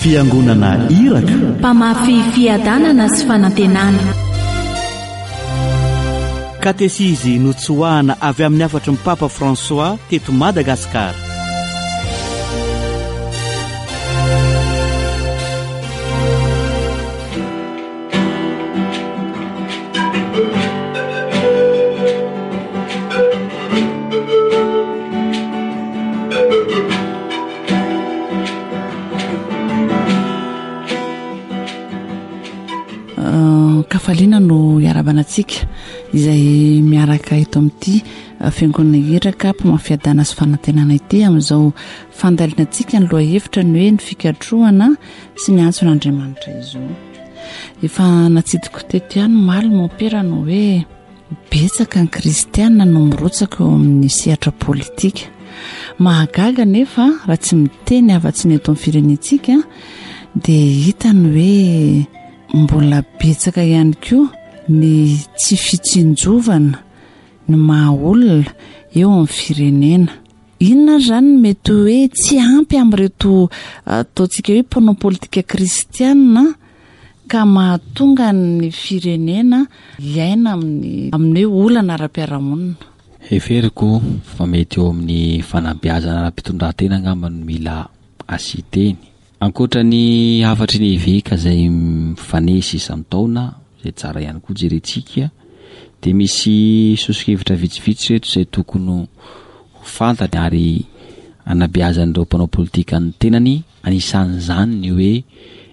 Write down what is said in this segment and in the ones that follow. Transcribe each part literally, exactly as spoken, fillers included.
fiangonana iraka, mpamafy fiadanana sy fanantenana. Katesizy notsoahana avy amin'ny afatry ny Papa François teto Madagasikara. Kafaliana no iarabanantsika izay miaraka eto amin'ity fiangonana iraka mpamafiadana sy fanantenana ity amin'izao fandalinantsika ny loha hevitra ny hoe ny fikatrohana sy ny antson'Andriamanitra izo. Efa natsidiko teto ihany maly maopera no hoe betsaka ny kristianina no mirotsaka eo amin'ny sehatra politika. Mahagaga nefa raha tsy miteny afa-tsy ny eto amin'ny firenentsika dia hitany hoe mbola betsaka ihany koa ny tsy fitsinjovana ny mahaolona eo amin'ny firenena. Inona zany mety hoe tsy ampy amin'ireto ataontsika hoe mpanao politika kristianina ka mahatonga ny firenena iaina amin'ny amin'ny hoe olana ara-piarahamonina. Heveriko fa mety eo amin'ny fanabeazana ara-pitondran-tena angamba no mila asiteny. Ankoatra ny hafatry ny vika izay mifanesy isan-taona izay tsara ihany koa jerentsika, dia misy sosokevitra vitsivitsy reto izay tokony ho fantany ary anabeazan'ireo mpanao politika ny tenany. Anisan'izany ny hoe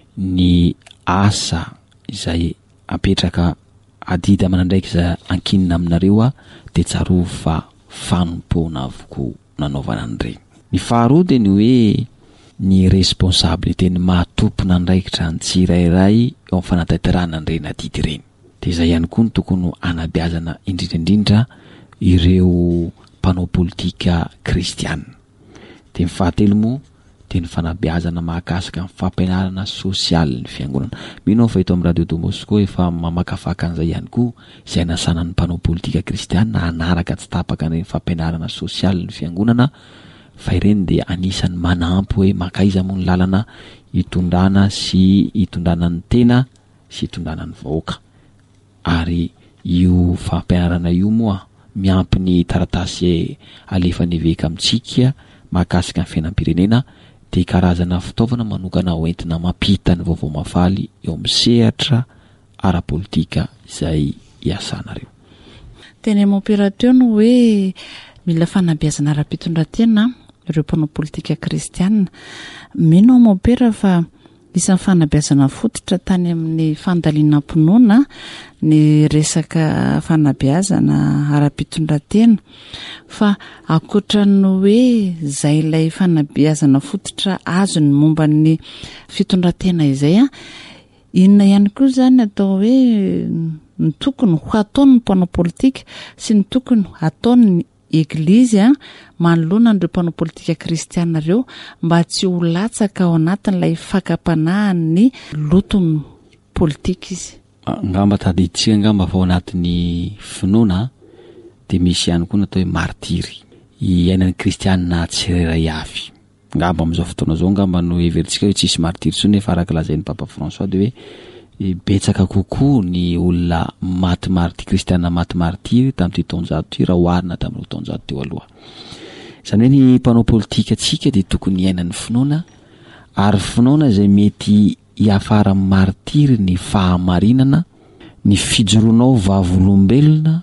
ny asa izay apetraka adida aman'andraiky izay ankinina aminareo dia tsaro fa fanompoana avokoa nanaovana an'ireny. Ny faharoa dia ny hoe ny responsabilité ny mahatompona andraikitra ny tsirairay eo amin'ny fanatanterahana an'ireny adidy ireny. Dia izay ihany koa ny tokony anabeazana indrindraindrindra ireo mpanao politika kristianina. Dia ny fahatelo moa dia ny fanabeazana mahakasika ny fampianarana sosialy ny fiangonana. Mino aho fa eto amin'ny radio Don Bosco efa mamakafaka an'izay ihany koa izay anasana ny mpanao politika kristianina hanaraka tsy tapaka ny fampianarana sosialy ny fiangonana, fa ireny dia anisan'ny manampy hoe makaiza moa ny lalana hitondrana sy hitondrana ny tena sy hitondrana ny vahoaka. Ary io fampianarana io moa miampy ny taratasy alefa ny veka amintsika mahakasika ny fiainam-pirenena dia karazana fitaovana manokana hoentina mampita ny vaovao mafaly eo amin'ny sehatra ara-politika izay iasanareo. Teny mampirahateo no hoe mila fanabeazana ara-pitondran-tena ireo mpanao politika kristianina. Mino maopera fa isan'ny fanabeazana fototra tany amin'ny fandaliana-pinoana ny resaka fanabeazana ara-pitondran-tena, fa ankoatra ny hoe izay ilay fanabeazana fototra azo ny momba ny fitondran-tena izay, inona ihany koa zany atao hoe ny tokony ho ataony ny mpanao politika sy ny tokony ataony Eglizy manoloana ireo mpanao politika kristianina ireo mba tsy ho latsaka ao anatin'ilay fakapanahan'ny loton'ny politika izy. Ngamba tadiditsika ngamba fa ao anatin'ny finoana dia misy ihany koa natao hoe martiry iainan'ny kristianina tsirairay avy. Ngamba amin'izao fotoana izao ngamba no heveritsika hoe tsisy martiry tsony fa araka lazain'ny Papa François dia hoe betsaka kokoa ny olona maty marty kristianina maty martiry tamin'ity taonjato ity raha oharina tamin'ireo taonjato teo aloha. Izany hoe ny mpanao politika tsika dia tokony iainan'ny finoana, ary finoana izay mety hiafara martiry ny fahamarinana, ny fijoroanao vavolombelona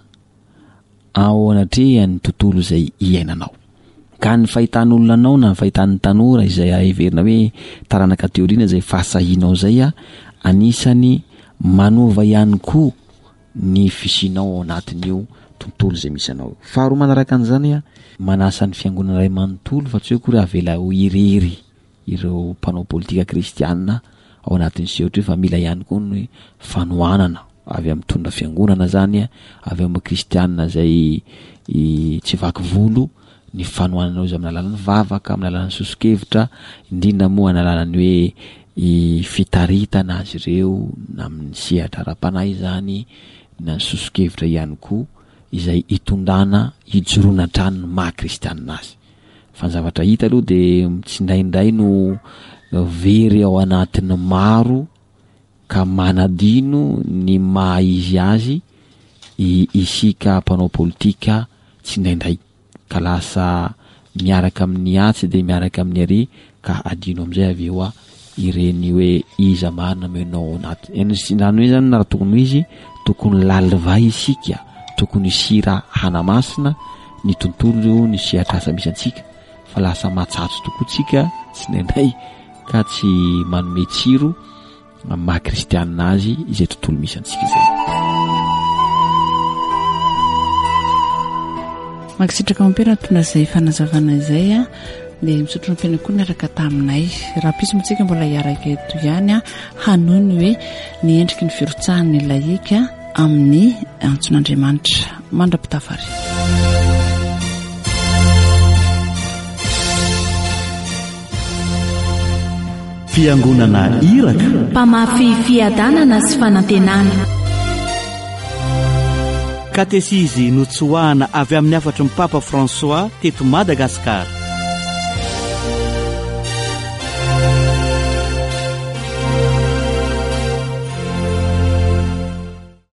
ao anatrehan'ny tontolo izay iainanao. Ka ny fahitan'olona anao na ny fahitan'ny tanora izay heverina hoe taranaka teoriana izay fahasahianao izay a, anisany manova ihany koa ny fisianao ao anatin'io tontolo izay misy anao. Faharoa manaraka an'izany a, manasa ny fiangonana iray manontolo fa tsy hoe koa avela ho irery ireo mpanao politika kristianina ao anatin'ny sehotra fa mila ihany koa ny fanohanana avy amin'ny tondra fiangonana zany a, avy amin'ny kristianina izay tsy vaky volo, ny fanohananao izy amin'ny alalan'ny vavaka, amin'ny alalan'ny sosokevitra, indrindra moa amin'ny alalan'ny hoe i fitaritana azy ireo na amin'ny sehatra ara-panahy zany na sosokevitra ihany koa izay hitondrana hijoroana trano maha kristianina azy. Fa ny zavatra hita aloha dia tsy indraindray no very ao anatiny maro ka manadino ny maha izy azy isika mpanao politika tsy indraindray ka lasa miaraka amin'ny atsy de miaraka amin'ny ary ka adino am'izay avy eo a ireny hoe iza marina menao anaty ensindrano hoe zany raha tokony izy tokony lalivay isika tokony sira hanamasina ny tontolo ny siatrasa misy antsika fa lasa matsatso tokoa tsika tsy indraindray ka tsy manome tsiro maha kristianina azy izay tontolo misy antsika zay. Mankisitraka mampirana tona izay fanazavana izay a dia misotro ny mpiana koa niaraka taminay raha pisy motsika mbola hiaraka eto ihany a hanohy ny hoe ny endriky ny firotsahan'ny laika amin'ny antson'Andriamanitra mandra-pitafary. Fiangonana iraka mpamafy fiadanana sy fanantenana katesizy notsoahana avy amin'ny afatry ny Papa François teto Madagasikara.